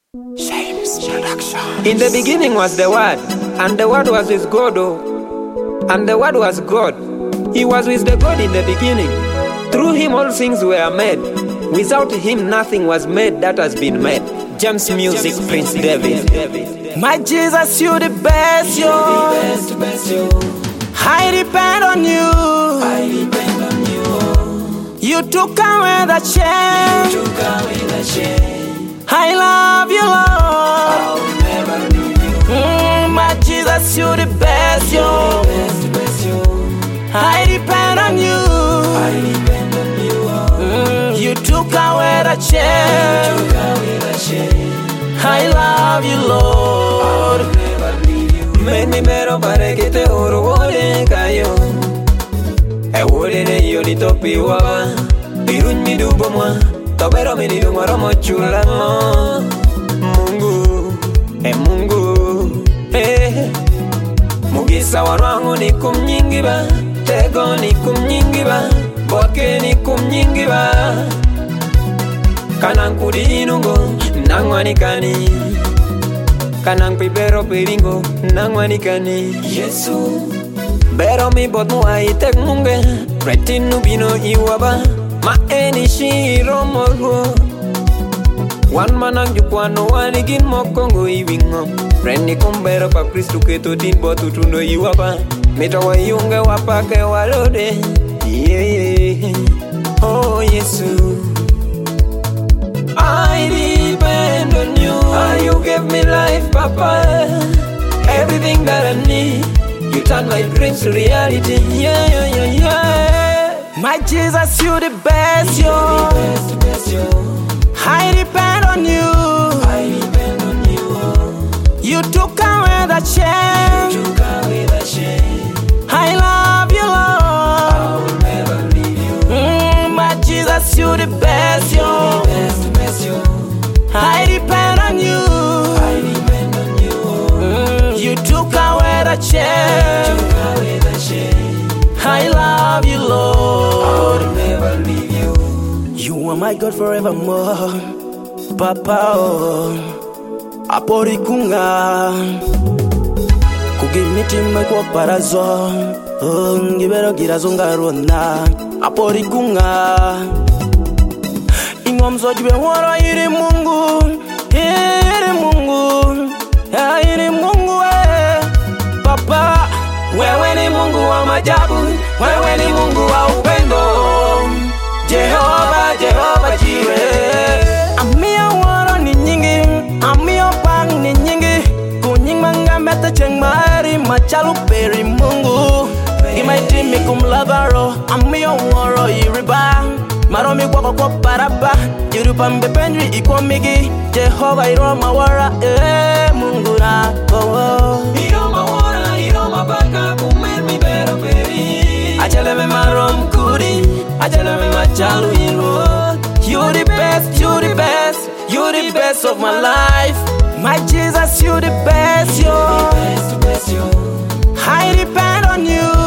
In the beginning was the Word, and the Word was with God, and the Word was God. He was with the God in the beginning. Through him all things were made. Without him nothing was made that has been made. James Music, Prince David. My Jesus, you the best, yo. I depend on you. You took away the shame. I love you, Lord. My Jesus, you the best, yo. I depend on you. You took away the shame. I love you, Lord. Meni mero pare que te oro wole kayo. E wole ne yo ni topi wa. Birun mi dubo mwa. Tobero mi ni dumaro mo chula mo. Mungu, Mungu, Mugisa wanwangu ni kumnyingi ba. Tego ni kumnyingi ba. Boke ni kumnyingi ba. Kanang kudi inungo nangwanikani. Kanang pibero piringo nangwanikani. Yesu bero mi bot muaitek munge. Pretinu bino iwaba. Ma eni shiro morho. Wan manang jukwano wanigin mokongo iwingo. Prendi kumbero pa Kristu keto din botu tuno iwaba. Mita wa yunge wapake walode. Yeah. Oh Yesu, I depend on you. You gave me life, Papa. Everything that I need. You turn my dreams to reality. Yeah. My Jesus, you the best, yo. I depend on you. You took away the shame. I love you, Lord. My Jesus, you the best, yo. I depend on you. You took away the shame. I love you, Lord. You are my God forevermore, Papa. Aporikunga kugimiti mekwa parazo ngibero girazonga rona. Aporikunga ingomzo jwe woro iri Mungu, iri Mungu, iri Mungu Papa. Wewe ni Mungu wa majabu, wewe ni Mungu wa upendo. Jehova, Jehova Jireh. Amia woro ni nyingi, amia pang ni nyingi. Kunying mangameta chengmari machalu peri Mungu. Imaiti mikum lavaro, amia woro iriba. Maromi kwako kwa paraba, Yurupambe pendri ikomigi. Jehova iroma wara, Mungu na kowo. Iroma wara, iroma baka kumemi bero peri. Ajaleme marom kuri, ajaleme machalu iro. You the best, you the best, you the best of my life. My Jesus, you the best, yo. I depend on you.